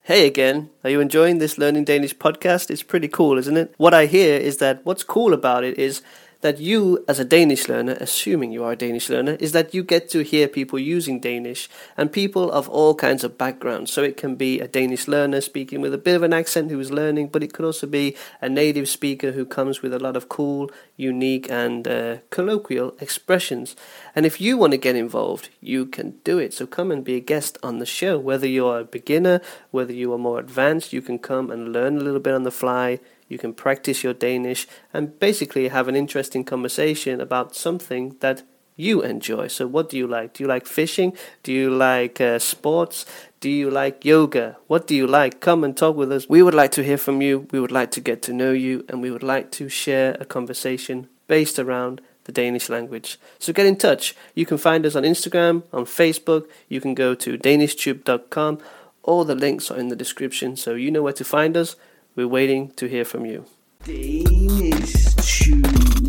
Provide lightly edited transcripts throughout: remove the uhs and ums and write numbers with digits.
Hey again, are you enjoying this Learning Danish podcast? It's pretty cool, isn't it? What I hear is that what's cool about it is that you, as a Danish learner, assuming you are a Danish learner, is that you get to hear people using Danish and people of all kinds of backgrounds. So it can be a Danish learner speaking with a bit of an accent who is learning, but it could also be a native speaker who comes with a lot of cool, unique and colloquial expressions. And if you want to get involved, you can do it. So come and be a guest on the show. Whether you're a beginner, whether you are more advanced, you can come and learn a little bit on the fly. You can practice your Danish and basically have an interesting conversation about something that you enjoy. So what do you like? Do you like fishing? Do you like sports? Do you like yoga? What do you like? Come and talk with us. We would like to hear from you. We would like to get to know you. And we would like to share a conversation based around the Danish language. So get in touch. You can find us on Instagram, on Facebook. You can go to danishtube.com. All the links are in the description, so you know where to find us. We're waiting to hear from you. Danish Tube.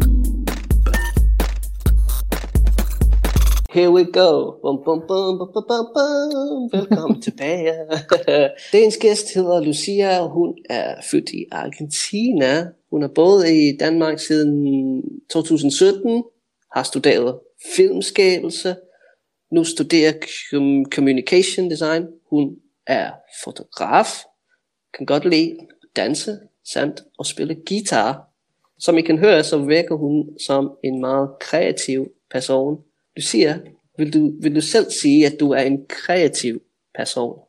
Here we go. Bum, bum, bum, bum, bum, bum, bum. Velkommen tilbage. Dagens gæst hedder Lucia. Hun er født i Argentina. Hun har boet i Danmark siden 2017. Har studeret filmskabelse. Nu studerer communication design. Hun er fotograf. Kan godt lide danse samt og spille guitar. Som I kan høre, så virker hun som en meget kreativ person. Lucia, vil du selv sige, at du er en kreativ person?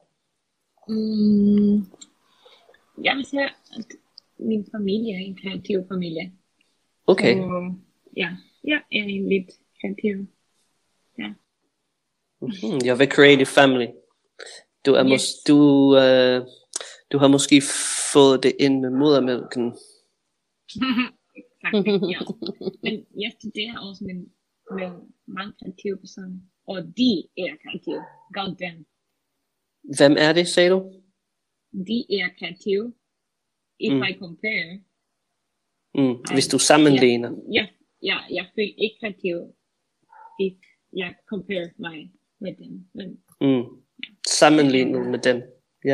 Jeg vil sige, at min familie er en kreativ familie. Okay. Så, jeg er en lidt kreativ. Ja. You have a creative family. Du har måske fået det ind med modermælken. Faktisk, ja. Men jeg studerer også med mange kreative personer. Og de er kreative. God damn. Hvem er det, sagde du? De er kreative. If I compare. Hvis du sammenligner. Jeg føler ikke kreativ. If jeg compare mig med dem. Men, sammenlignet med dem. Ja.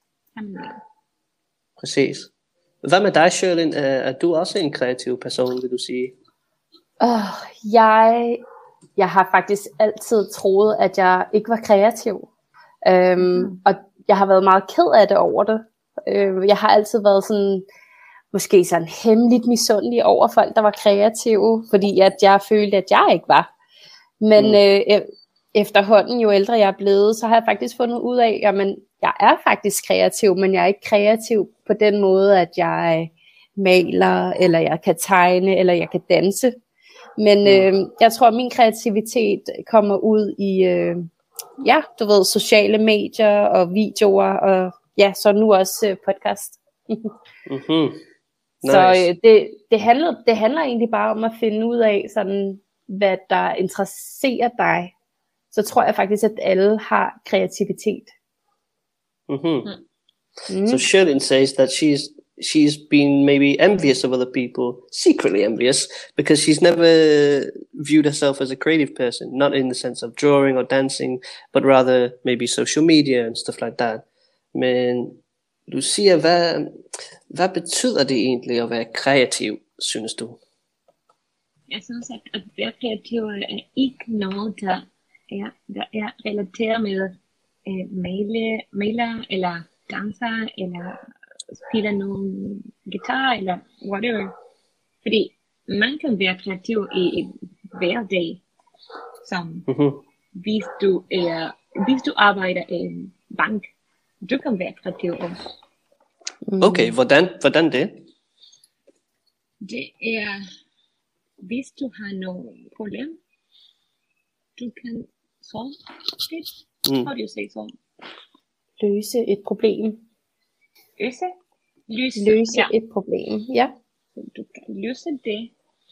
Præcis. Hvad med dig, Sherlyn? Er du også en kreativ person, vil du sige? Jeg har faktisk altid troet, at jeg ikke var kreativ. Og jeg har været meget ked af det over det. Jeg har altid været sådan, måske sådan hemmeligt misundelig over folk, der var kreative, fordi at jeg følte, at jeg ikke var. Men efterhånden, jo ældre jeg er blevet, så har jeg faktisk fundet ud af, at jeg er faktisk kreativ, men jeg er ikke kreativ på den måde, at jeg maler, eller jeg kan tegne, eller jeg kan danse. Men jeg tror, at min kreativitet kommer ud i, sociale medier og videoer, og så nu også podcast. Nice. Så det handler egentlig bare om at finde ud af, sådan, hvad der interesserer dig. Så tror jeg faktisk, at alle har kreativitet. So Sherlyn says that she's been maybe envious of other people, secretly envious, because she's never viewed herself as a creative person, not in the sense of drawing or dancing, but rather maybe social media and stuff like that. Men Lucia, hvad betyder det egentlig at være kreativ, synes du? Jeg synes, at være kreativ er ikke noget, der er relateret med maler eller danser eller spiller nogen guitar eller whatever. Fordi man kan være kreativ i hver dag, som hvis du arbejder i en bank, du kan være kreativ også. Okay, hvordan det? Det er, hvis du har noget problem, du kan solve it. How do you say solve? Løse et problem. Løse et problem, ja. Du kan løse det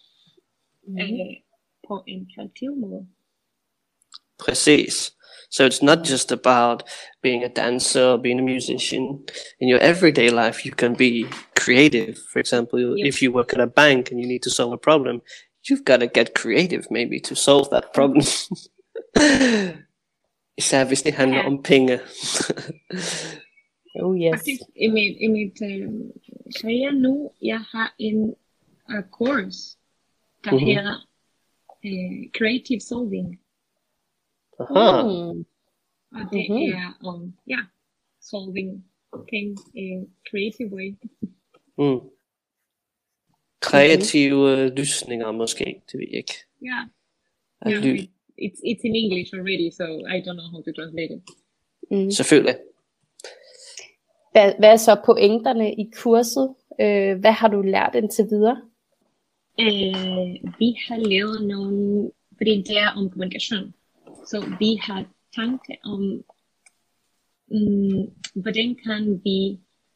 på en kreativ måde. Præcis. So it's not just about being a dancer or being a musician. In your everyday life, you can be creative. For example, if you work at a bank and you need to solve a problem, you've got to get creative maybe to solve that problem. Især hvis det handler om penge. Oh yes. Faktisk i mit karriere nu, jeg har en kurs, der hedder Creative Solving. Aha. Og det er om, solving things in creative way. Kreative løsninger måske, det ved jeg ikke. It's in English already, so I don't know how to translate it. Selvfølgelig. Hvad er så pointerne i kurset? Hvad har du lært indtil videre? Vi har lavet nogle, fordi det er om kommunikation, så vi har tanke om, hvordan kan vi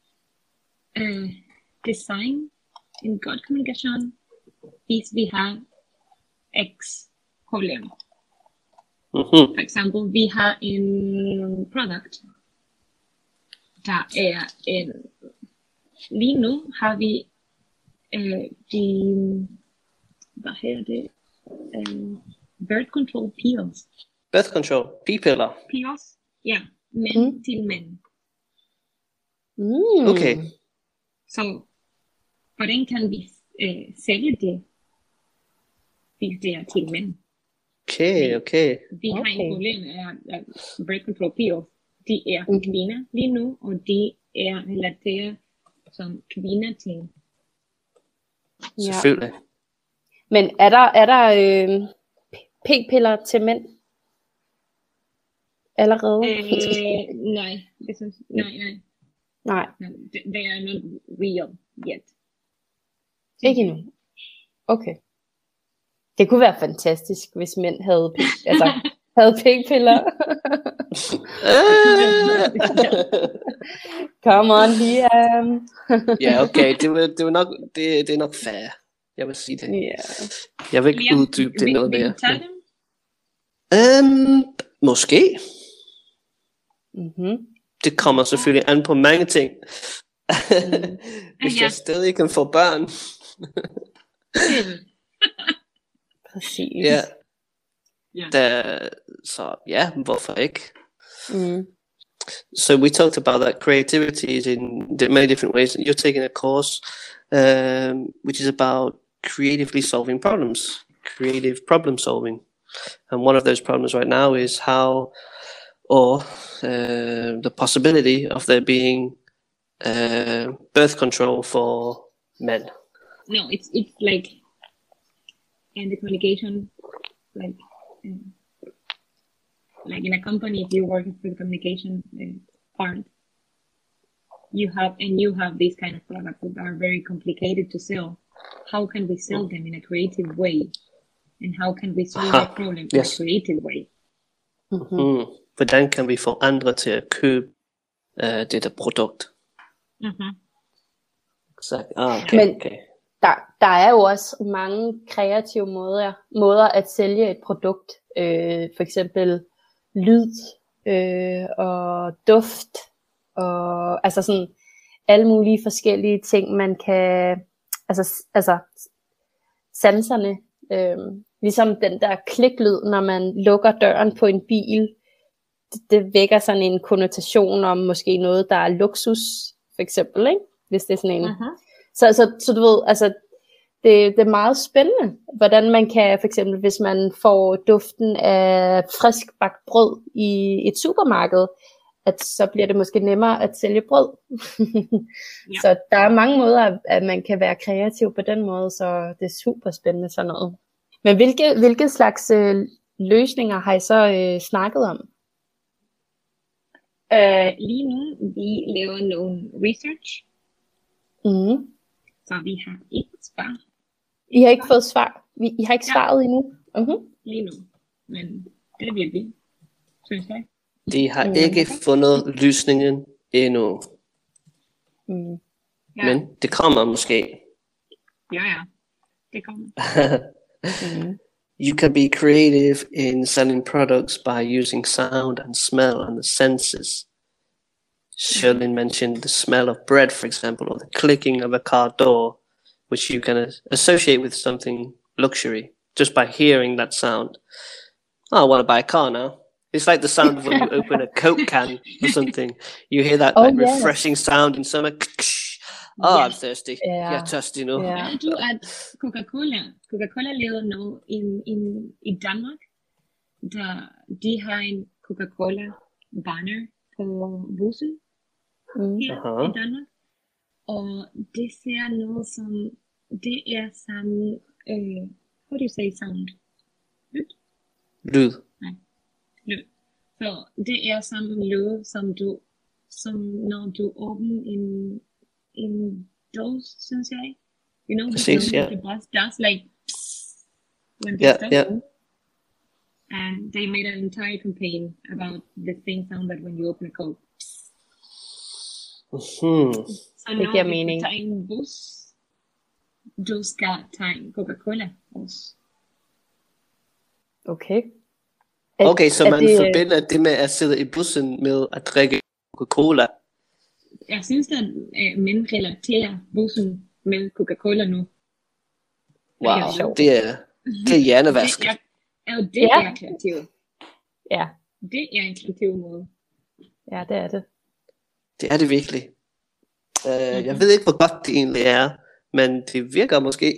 design en god kommunikation, hvis vi har X problem. For eksempel, vi har en product, der er en, lige nu har vi hvad hedder det, birth control pills. Birth control, p-piller. Pills, ja, men til mænd. Okay. Så hvordan kan vi sælge det, hvis det er til mænd? Okay. Vi har en problem af birth control pills. De er kvinder lige nu, og de er relateret som kvinder til. Selvfølgelig. Men er der p-piller til mænd? Allerede? Nej. Nej. They are not real yet. Ikke endnu. Okay. Det kunne være fantastisk, hvis mænd havde p-piller. Come on, Liam. Ja, okay. Det er nok fair. Jeg vil sige det. Yeah. Jeg vil ikke uddybe det noget mere. Vil du tage dem? Måske. Det kommer selvfølgelig an på mange ting. Hvis jeg stadig kan få børn. Præcis. Ja. Så ja, hvorfor ikke? So we talked about that creativity is in many different ways. You're taking a course which is about creatively solving problems, creative problem solving. And one of those problems right now is how, or the possibility of there being birth control for men. No, it's like in the communication, like in a company, if you're working for the communication part, you have these kind of products that are very complicated to sell. How can we sell them in a creative way? And how can we solve the problem in a creative way? Hvordan kan vi få andre til at købe dette produkt? Exakt. Men der er jo også mange kreative måder at sælge et produkt. For eksempel lyd og duft og altså sådan alle mulige forskellige ting man kan altså sanserne ligesom den der kliklyd når man lukker døren på en bil, det vækker sådan en konnotation om måske noget der er luksus for eksempel, ikke? Hvis det er sådan en så du ved altså det er meget spændende, hvordan man kan, for eksempel hvis man får duften af frisk bagt brød i et supermarked, at så bliver det måske nemmere at sælge brød. Så der er mange måder, at man kan være kreativ på den måde, så det er super spændende sådan noget. Men hvilke slags løsninger har I så snakket om? Lige nu, vi laver nogle research. Så vi har ikke svar. I har ikke fået svar? I har ikke svaret endnu? Lige nu. Men det vil vi, synes jeg. De har ikke fundet løsningen endnu. Men det kommer måske. Ja. Det kommer. You can be creative in selling products by using sound and smell and the senses. Shirley mentioned the smell of bread, for example, or the clicking of a car door, which you can associate with something luxury just by hearing that sound. Oh, I want to buy a car now. It's like the sound of when you open a Coke can or something. You hear that refreshing sound in summer. Oh, I'm thirsty. Yeah. Jeg er tørstig nu. Yeah. Ved du, at Coca-Cola leder nu i Danmark, der de har en Coca-Cola-banner på bussen her i Danmark. Og det ser noget som, det er som, how do you say sound? Lyd. Nej, lyd. Så det er som lyd, som når du åbner en dåse, synes jeg. You know, Præcis, ja. the bus does like when they stop. Yeah. And they made an entire campaign about the same sound that when you open a Coke. Så det giver mening. Når du tager en bus, du skal tage en Coca-Cola også. Okay. Okay, så man forbinder det med at sidde i bussen med at drikke Coca-Cola. Jeg synes, at mænd relaterer bussen med Coca-Cola nu. Wow, det er hjernevask. Det er kreativt. Ja. Det er en kreativ måde. Ja, det er det. Det er det virkelig. Jeg ved ikke, hvor godt det egentlig er, men det virker måske.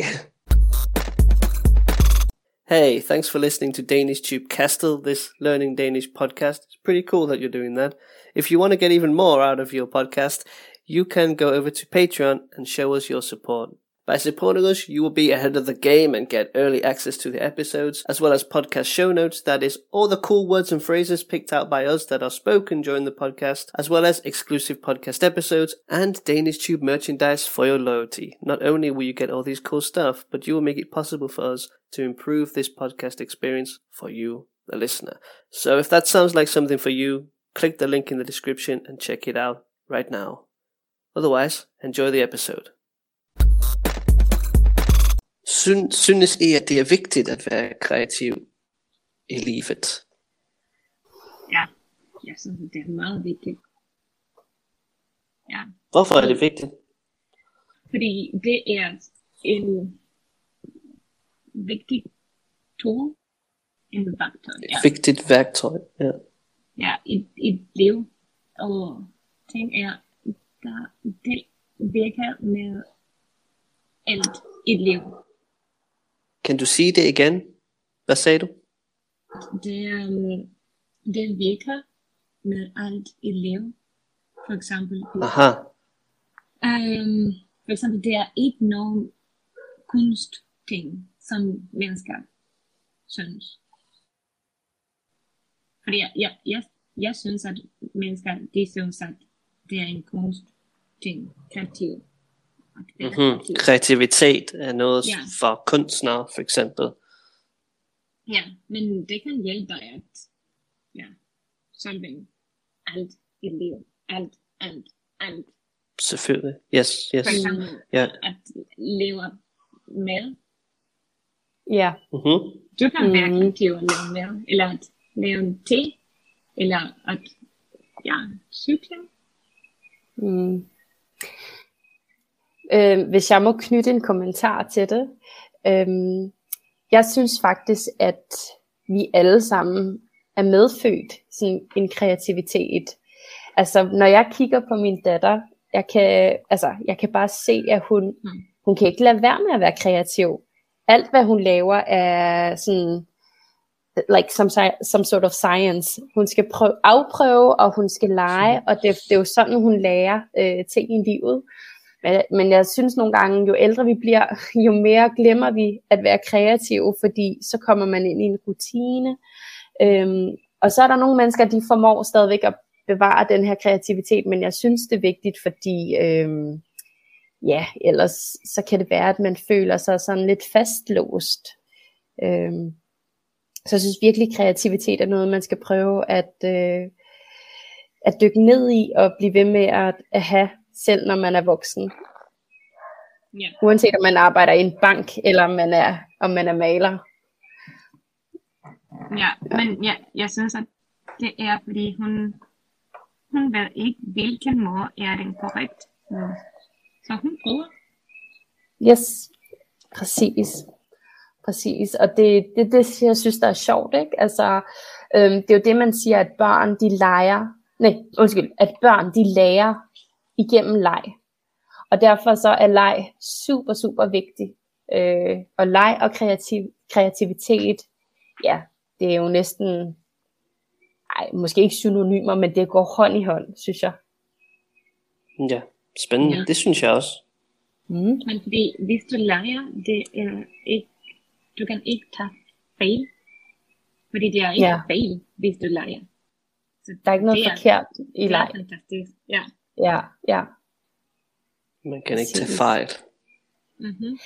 Hey, thanks for listening to Danish Tube Castle, this Learning Danish podcast. It's pretty cool that you're doing that. If you want to get even more out of your podcast, you can go over to Patreon and show us your support. By supporting us, you will be ahead of the game and get early access to the episodes, as well as podcast show notes, that is, all the cool words and phrases picked out by us that are spoken during the podcast, as well as exclusive podcast episodes and Danish Tube merchandise for your loyalty. Not only will you get all these cool stuff, but you will make it possible for us to improve this podcast experience for you, the listener. So if that sounds like something for you, click the link in the description and check it out right now. Otherwise, enjoy the episode. Synes I, at det er vigtigt at være kreativ i livet? Ja, jeg synes, det er meget vigtigt. Ja. Hvorfor er det vigtigt? Fordi det er en vigtig tool, en værktøj. Et vigtigt værktøj, ja. Ja, et liv. Og ting er, det virker med alt et liv. Kan du sige det igen? Hvad sagde du? Det virker med alt i liv. For eksempel. Aha. For eksempel, det er ikke nogen kunstting, som mennesker synes. Fordi jeg synes, at mennesker, de synes, at det er en kunstting, kreativ. Kreativitet er noget for kunstnere, for eksempel. Ja, men det kan hjælpe dig at solve alt i livet. Alt. Selvfølgelig, yes. For eksempel, at leve med. Ja. Du kan være kreativ at leve med, eller at lave en te, eller at cykle. Hvis jeg må knytte en kommentar til det. Jeg synes faktisk, at vi alle sammen er medfødt sådan en kreativitet. Altså, når jeg kigger på min datter, jeg kan bare se, at hun kan ikke lade være med at være kreativ. Alt, hvad hun laver, er sådan, like some sort of science. Hun skal afprøve, og hun skal lege, og det er jo sådan, hun lærer ting i livet. Men jeg synes nogle gange, jo ældre vi bliver, jo mere glemmer vi at være kreative, fordi så kommer man ind i en rutine. Og så er der nogle mennesker, de formår stadigvæk at bevare den her kreativitet, men jeg synes, det er vigtigt, fordi ellers så kan det være, at man føler sig sådan lidt fastlåst. Så jeg synes virkelig, kreativitet er noget, man skal prøve at dykke ned i og blive ved med at have, selv når man er voksen. Yeah. Uanset om man arbejder i en bank, eller om man er maler. Ja, men jeg synes, at det er, fordi hun ved ikke, hvilken måde er den korrekt. Så hun prøver. Yes, præcis. Og det jeg synes, der er sjovt, ikke? Altså, Det er jo det, man siger, at børn, at børn, de lærer igennem leg. Og derfor så er leg super, super vigtig. Og leg og kreativitet, ja, det er jo næsten, måske ikke synonymer, men det går hånd i hånd, synes jeg. Ja, spændende. Ja. Det synes jeg også. Men fordi hvis du leger, det er ikke, du kan ikke tage fejl. Fordi det er ikke fejl, hvis du leger. Så der er ikke noget forkert i leg. Det er fantastisk, ja. Ja. Man kan ikke tage fejl. Mm-hmm.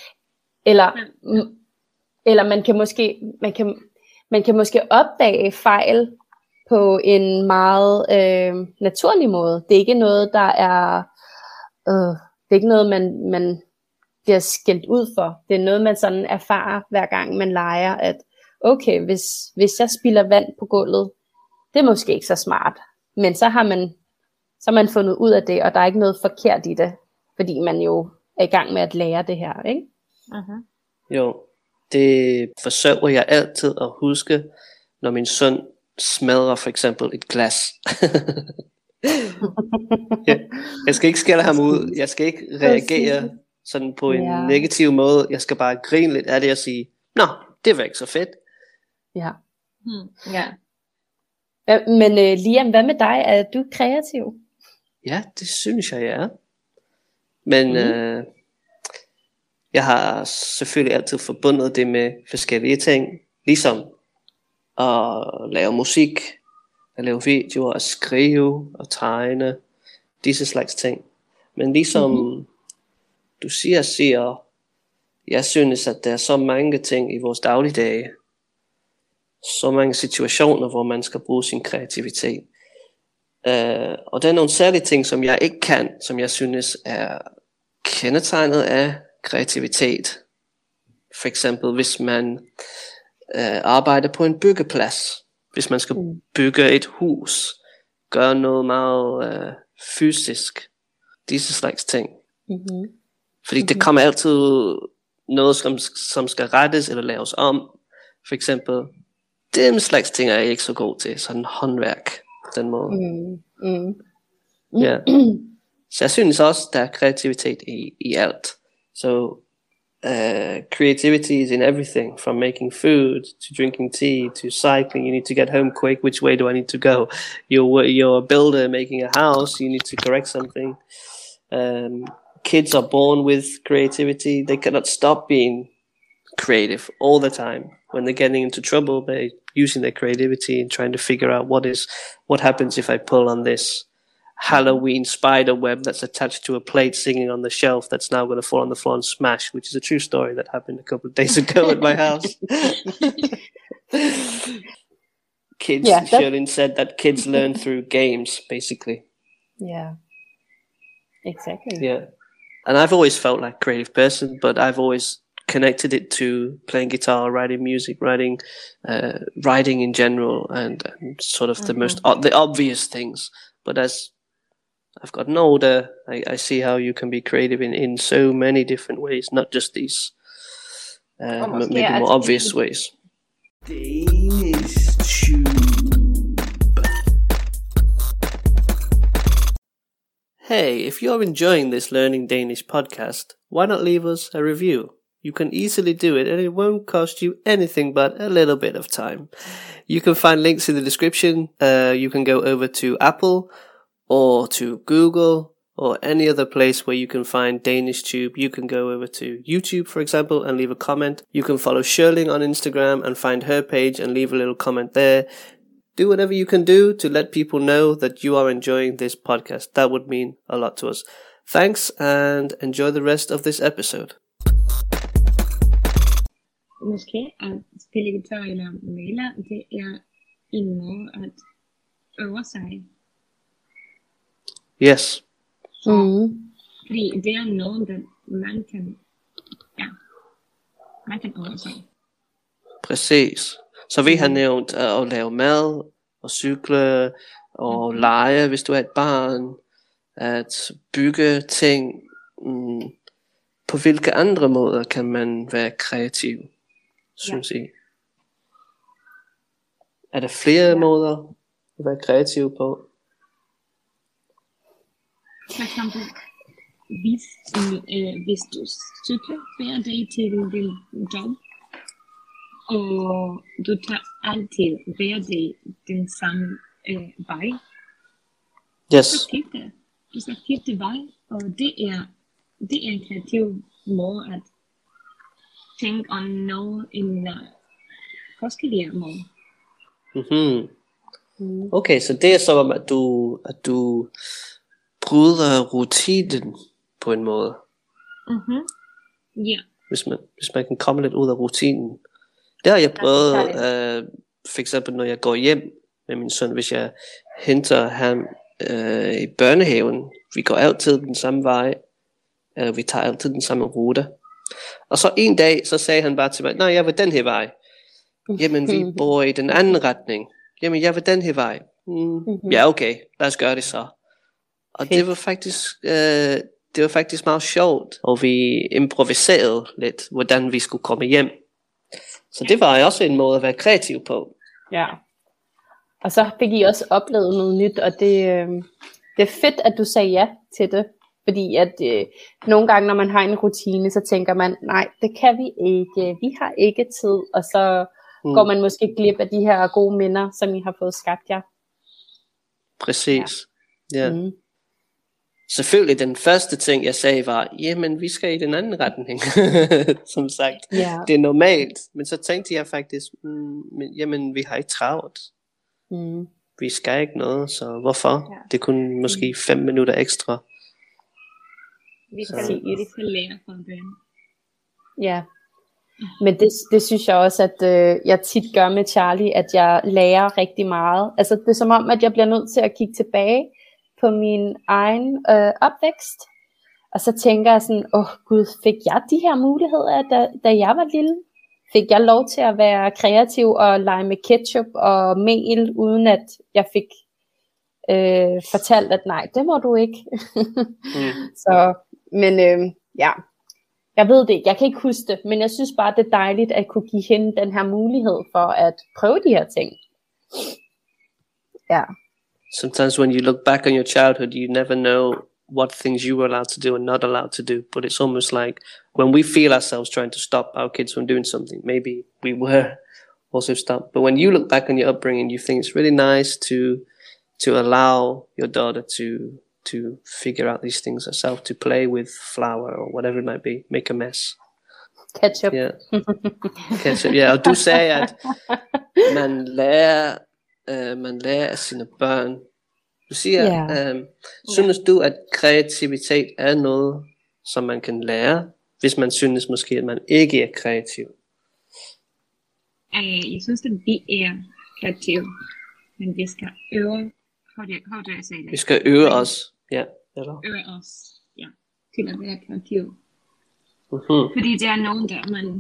Eller man kan måske opdage fejl på en meget naturlig måde. Det er ikke noget, der er det er ikke noget, man bliver skældt ud for. Det er noget, man sådan erfarer hver gang man leger, at okay, hvis jeg spilder vand på gulvet, det er måske ikke så smart. Men så har man fundet ud af det, og der er ikke noget forkert i det, fordi man jo er i gang med at lære det her, ikke? Uh-huh. Jo, det forsøger jeg altid at huske, når min søn smadrer for eksempel et glas. Jeg skal ikke skælde ham ud. Jeg skal ikke reagere sådan på en negativ måde. Jeg skal bare grine lidt af det og sige, nå, det var ikke så fedt. Ja. Ja. Men Liam, hvad med dig? Er du kreativ? Ja, det synes jeg er. Men jeg har selvfølgelig altid forbundet det med forskellige ting. Ligesom at lave musik, at lave videoer, at skrive og tegne. Disse slags ting. Men ligesom du siger, jeg synes, at der er så mange ting i vores dagligdage. Så mange situationer, hvor man skal bruge sin kreativitet. Og der er nogle særlige ting, som jeg ikke kan, som jeg synes er kendetegnet af kreativitet. For eksempel, hvis man arbejder på en byggeplads. Hvis man skal bygge et hus. Gøre noget meget fysisk. Disse slags ting. Fordi det kommer altid noget, som skal rettes eller laves om. For eksempel, den slags ting er jeg ikke så god til. Sådan håndværk på den måde. Ja. Så jeg synes også, der er kreativitet i alt. So creativity is in everything, from making food to drinking tea to cycling. You need to get home quick. Which way do I need to go? You're a builder making a house. You need to correct something. Kids are born with creativity. They cannot stop being creative all the time. When they're getting into trouble, they're using their creativity and trying to figure out what happens if I pull on this Halloween spider web that's attached to a plate singing on the shelf that's now going to fall on the floor and smash, which is a true story that happened a couple of days ago at my house. Shirley said that kids learn through games, basically. Yeah, exactly. Yeah, and I've always felt like a creative person, but I've always connected it to playing guitar, writing music, writing in general, and sort of the obvious things. But as I've gotten older, I see how you can be creative in so many different ways, not just these maybe more obvious ways. Danish Tube. Hey, if you're enjoying this Learning Danish podcast, why not leave us a review? You can easily do it, and it won't cost you anything but a little bit of time. You can find links in the description. You can go over to Apple or to Google or any other place where you can find Danish Tube. You can go over to YouTube, for example, and leave a comment. You can follow Shirling on Instagram and find her page and leave a little comment there. Do whatever you can do to let people know that you are enjoying this podcast. That would mean a lot to us. Thanks, and enjoy the rest of this episode. Måske at spille guitar eller male, det er en måde at øve sig. Yes. Fordi det er noget, der man kan øve sig. Præcis. Så vi har nævnt at lave mad, og cykle, og lege, hvis du er et barn, at bygge ting. På hvilke andre måder kan man være kreativ, synes I? Er der flere måder at være kreativ på? For eksempel, hvis du cykler hver dag til din job, og du tager altid hver dag den samme vej, Yes. du skal skifte vej, og det er en kreativ måde at tænke og nå en forskellige måde. Mm-hmm. Okay, så det er som at du bryder rutinen på en måde. Mhm. Ja. Hvis man kan komme lidt ud af rutinen. Det har jeg prøvet, for eksempel når jeg går hjem med min søn, hvis jeg henter ham i børnehaven. Vi går altid den samme vej, eller vi tager altid den samme rute. Og så en dag, så sagde han bare til mig, nej, jeg vil den her vej. Jamen, vi bor i den anden retning. Jamen, jeg vil den her vej. Ja, okay, lad os gøre det så. Og det var faktisk meget sjovt, og vi improviserede lidt, hvordan vi skulle komme hjem. Så det var også en måde at være kreativ på. Ja. Og så fik I også oplevet noget nyt, og det er fedt, at du sagde ja til det. Fordi at nogle gange, når man har en rutine, så tænker man, nej, det kan vi ikke. Vi har ikke tid. Og så går man måske glip af de her gode minder, som I har fået skabt jer. Præcis. Ja. Selvfølgelig den første ting jeg sagde var, jamen vi skal i den anden retning. Som sagt, det er normalt. Men så tænkte jeg faktisk, jamen vi har ikke travlt. Vi skal ikke noget, så hvorfor? Det er kun måske 5 minutter ekstra. Vi skal lære fra dem. Ja. Men det synes jeg også, at jeg tit gør med Charlie, at jeg lærer rigtig meget. Altså det er som om, at jeg bliver nødt til at kigge tilbage på min egen opvækst. Og så tænker jeg sådan, gud, fik jeg de her muligheder, da jeg var lille? Fik jeg lov til at være kreativ og lege med ketchup og mel, uden at jeg fik fortalt, at nej, det må du ikke. Så, men jeg ved det ikke, jeg kan ikke huske det, men jeg synes bare, det er dejligt at kunne give hende den her mulighed for at prøve de her ting. Ja. Sometimes when you look back on your childhood, you never know what things you were allowed to do and not allowed to do. But it's almost like when we feel ourselves trying to stop our kids from doing something, maybe we were also stopped. But when you look back on your upbringing, you think it's really nice to allow your daughter to figure out these things herself, to play with flour or whatever it might be, make a mess. Ketchup. Yeah. Ketchup, yeah. Og du sagde, at man lærer af sine børn. Du siger, synes du, at kreativitet er noget, som man kan lære, hvis man synes måske, at man ikke er kreativ? Jeg synes, at vi er kreative, men vi skal øve. How do I say that? Vi skal øve os, eller? Øve os, til at være kreative. Fordi det er nogen, der man,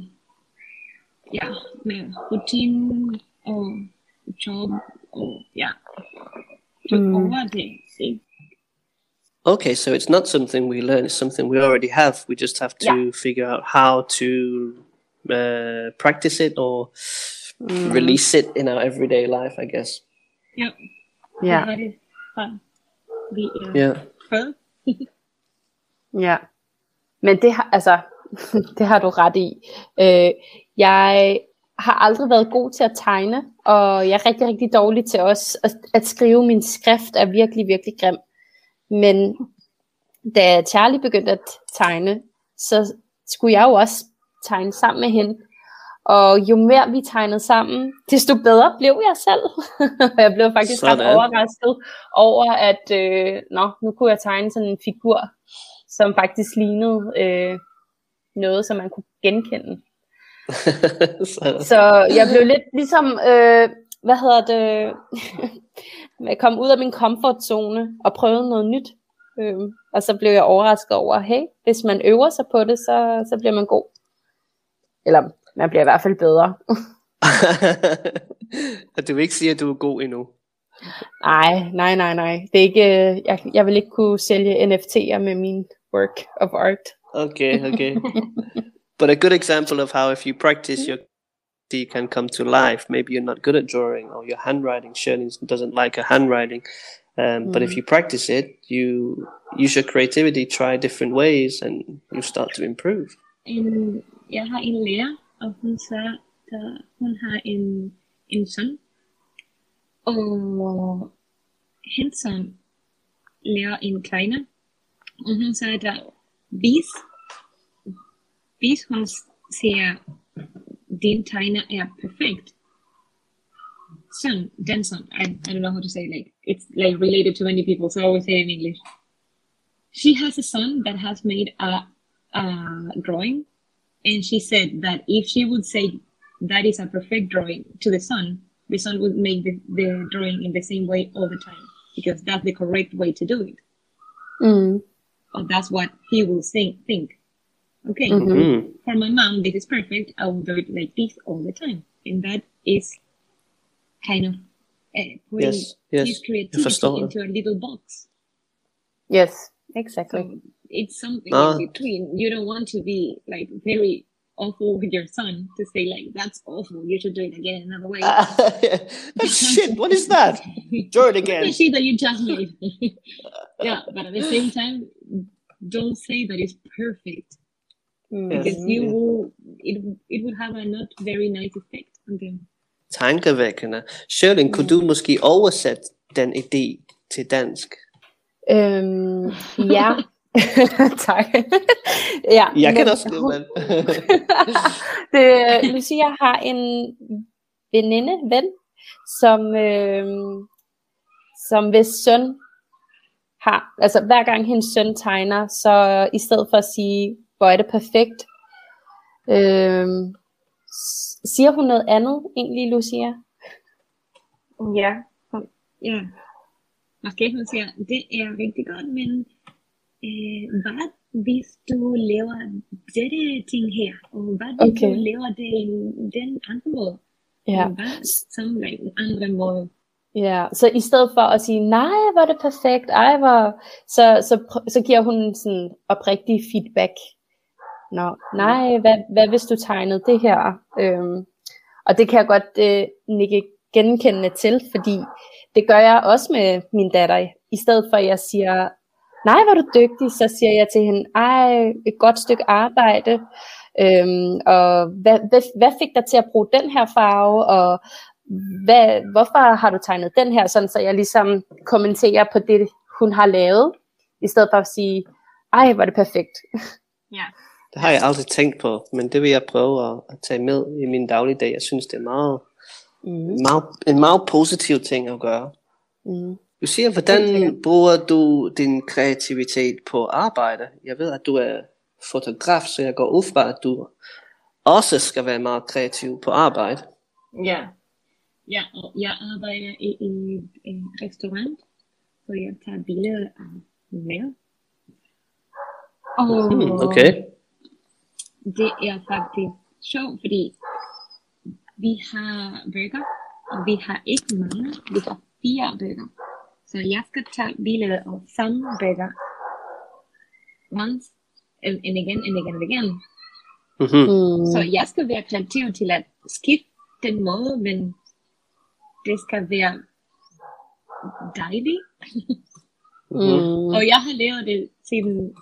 med rutinen og job og over det. Okay, so it's not something we learn, it's something we already have. We just have to figure out how to practice it or release it in our everyday life, I guess. Ja. Ja. Men det har, altså, det har du ret i. Jeg har aldrig været god til at tegne, og jeg er rigtig, rigtig dårlig til også at skrive. Min skrift er virkelig, virkelig grim. Men da Charlie begyndte at tegne, så skulle jeg jo også tegne sammen med hende. Og jo mere vi tegnede sammen, desto bedre blev jeg selv. Jeg blev faktisk ret overrasket over, at nu kunne jeg tegne sådan en figur, som faktisk lignede noget, som man kunne genkende. Så jeg blev lidt ligesom, jeg kom ud af min komfortzone og prøvede noget nyt. Og så blev jeg overrasket over, hey, hvis man øver sig på det, så bliver man god. Eller man bliver i hvert fald bedre. Du vil ikke sige, at du er god endnu? Nej. Det er ikke, jeg vil ikke kunne sælge NFT'er med min work of art. Okay. But a good example of how if you practice can come to life. Maybe you're not good at drawing, or your handwriting, Shirley doesn't like her handwriting. But if you practice it, you use your creativity, try different ways, and you start to improve. Jeg har en lærer, og hun har en søn, og hendes søn lærer en kleiner, og hun sagde, at hvis hun siger, din tegner er perfekt, then son, I don't know how to say, like, it's like related to many people, so I always say it in English. She has a son that has made a drawing, and she said that if she would say that is a perfect drawing to the son would make the drawing in the same way all the time, because that's the correct way to do it. Or that's what he will think. Okay, for my mom, this is perfect. I will do it like this all the time. And that is kind of putting his creativity into a little box. Yes, exactly. So it's something in between. You don't want to be like very awful with your son to say like, that's awful, you should do it again another way. That's shit, what is that? Do it again. The shit that you just made. Yeah, but at the same time, don't say that it's perfect. Because it would have a not very nice effect on them. Tankevækkende. Shirley, kunne du måske oversætte den idé til dansk? Ja. Tak. Ja, jeg kan også det. Lucia har en ven, som hvis søn har, altså hver gang hendes søn tegner, så i stedet for at sige, hvor er det perfekt, siger hun noget andet egentlig, Lucia? Ja. Måske hun siger, det er rigtig godt, men hvad hvis du laver dette ting her, og hvad hvis du laver det den andre måde, og hvad som en andre måde. Ja, så i stedet for at sige, nej, hvor er det perfekt, så giver hun sådan oprigtig feedback. Nej, hvad hvis du tegnede det her? Og det kan jeg godt nikke genkendende til, fordi det gør jeg også med min datter. I stedet for at jeg siger, nej, hvor er du dygtig, så siger jeg til hende, et godt stykke arbejde, og hvad fik dig til at bruge den her farve, og hvorfor har du tegnet den her, sådan så jeg ligesom kommenterer på det, hun har lavet, i stedet for at sige, hvor er det perfekt. Ja. Det har jeg aldrig tænkt på, men det vil jeg prøve at tage med i min dagligdag. Jeg synes, det er en meget positiv ting at gøre. Du siger, hvordan bruger du din kreativitet på arbejde? Jeg ved, at du er fotograf, så jeg går ud fra, at du også skal være meget kreativ på arbejde. Ja, og jeg arbejder i en restaurant, så jeg tager billeder af mad. Okay. Det er faktisk sjovt, fordi vi har burger, og vi har ikke mange, vi har 4 burger. Så jeg skal tage billeder af samme burger once and again. Så jeg skal være kreativ til at skifte den måde, men det skal være dejligt. Og jeg har lavet det siden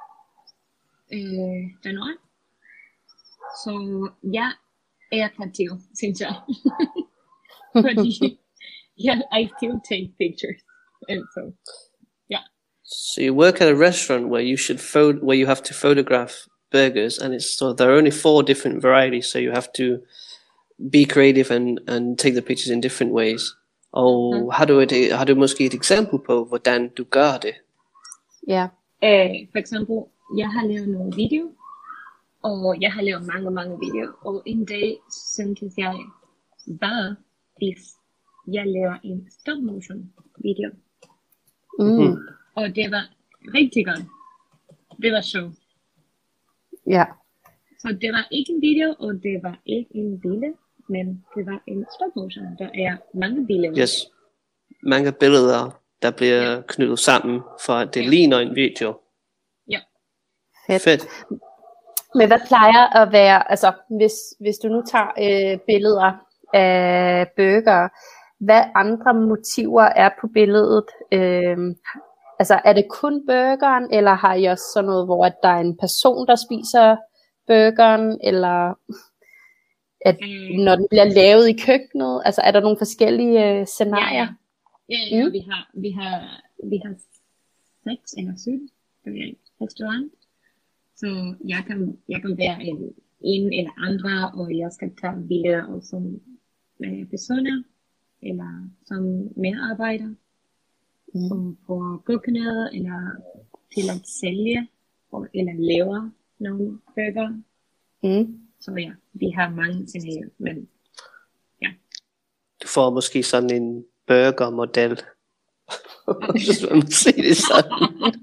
januar. Så jeg er kreativ, synes jeg. Fordi I still take pictures. And so, yeah. So you work at a restaurant where you have to photograph burgers, and there are only 4 different varieties, so you have to be creative and take the pictures in different ways. Og har du måske et eksempel på, hvordan du gør det? Ja. For eksempel, jeg har lavet nogle video, og jeg har lavet mange videoer, og en dag syntes jeg, hvad hvis jeg laver en stop motion video? Og det var rigtig godt. Det var sjovt. Ja. Så det var ikke en video, og det var ikke en billede, men det var en stop motion. Der er mange billeder. Yes. Mange billeder, der bliver knyttet sammen, for at det ligner en video. Ja. Fedt. Men hvad plejer at være, altså hvis du nu tager billeder af burger, hvad andre motiver er på billedet? Altså er det kun burgeren, eller har I også sådan noget, hvor der er en person, der spiser burgeren, eller at når den bliver lavet i køkkenet, altså er der nogle forskellige scenarier? Ja, vi har 6 eller 7 restaurant, så jeg kan være en eller andre, og jeg skal tage billeder og som personer, eller som medarbejder, på køkkenet, eller til at sælge, eller lave nogle burger. Så ja, vi har mange scenarier, men ja. Du får måske sådan en burgermodel. Hvis man må sige det sådan.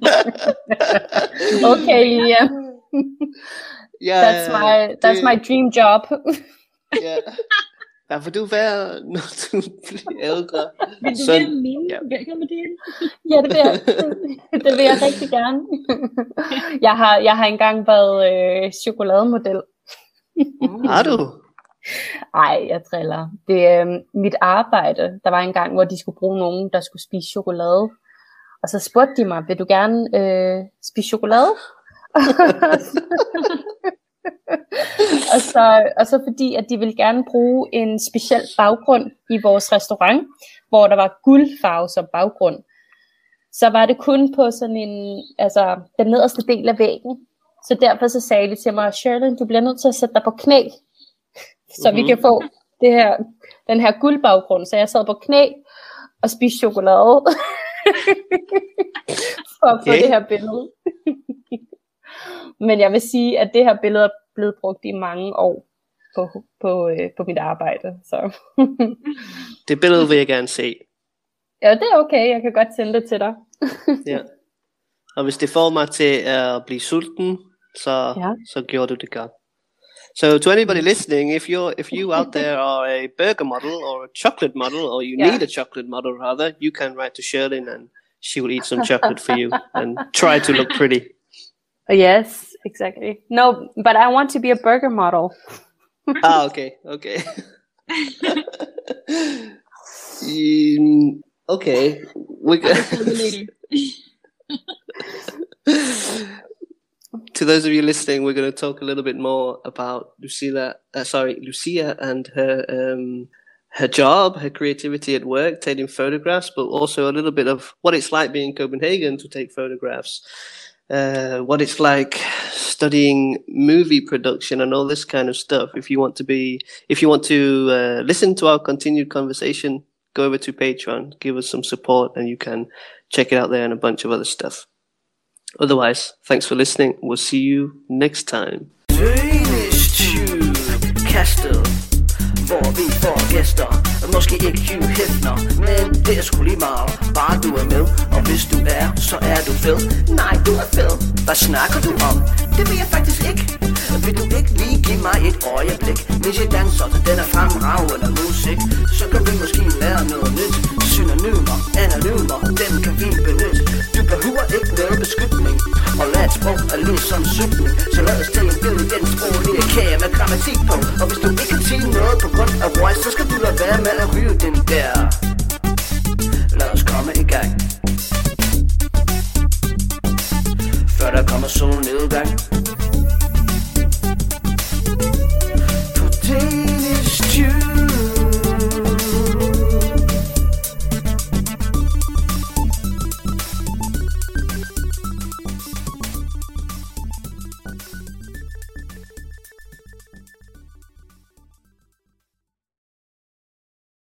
Okay, Liam. That's my dream job. Ja, for du være, når du bliver ældre. Vil du være min burgermodel? Ja, det vil jeg rigtig gerne. Jeg har engang været chokolademodel. Har du? Ej, jeg driller. Det er mit arbejde. Der var en gang, hvor de skulle bruge nogen, der skulle spise chokolade. Og så spurgte de mig, vil du gerne spise chokolade? og så fordi, at de ville gerne bruge en speciel baggrund i vores restaurant, hvor der var guldfarve som baggrund. Så var det kun på sådan en, altså den nederste del af væggen. Så derfor så sagde de til mig, Shirley, du bliver nødt til at sætte dig på knæ, så vi kan få den her guldbaggrund. Så jeg sad på knæ og spiste chokolade for at få det her billede. Men jeg vil sige, at det her billede er blevet brugt i mange år på mit arbejde. Så. Det billede vil jeg gerne se. Ja, det er okay. Jeg kan godt sende det til dig. Ja. Og hvis det får mig til at blive sulten, så gjorde du det godt. So to anybody listening, if you out there are a burger model or a chocolate model, or you need a chocolate model rather, you can write to Shirley and she will eat some chocolate for you and try to look pretty. Yes, exactly. No, but I want to be a burger model. Okay. Okay. To those of you listening, we're going to talk a little bit more about Lucia and her job, her creativity at work, taking photographs, but also a little bit of what it's like being in Copenhagen to take photographs, what it's like studying movie production and all this kind of stuff. If you want to listen to our continued conversation, go over to Patreon, give us some support, and you can check it out there and a bunch of other stuff. Otherwise, thanks for listening. We'll see you next time. Danish Tube Kastet, hvor vi får gæster. Måske ikke Hugh Hefner, men det er sgu lige meget. Bare du er med, og hvis du er, så er du fed. Nej, du er fed. Hvad snakker du om? Det vil jeg faktisk ikke. Vil du ikke lige give mig et øjeblik, mens jeg danser til den er fremragende musik? Så kan vi måske lære noget nyt. Synonymer, anonymer, dem kan vi benytte. Du behøver ikke noget beskytning, og lad et sprog er ligesom cykling. Så lad os tage en billede i den sproglige kage med grammatik på. Og hvis du ikke kan sige noget på grund af voice, så skal du lade være med at ryge den der. Lad os komme i gang, før der kommer solnedgang. På Danish Tube.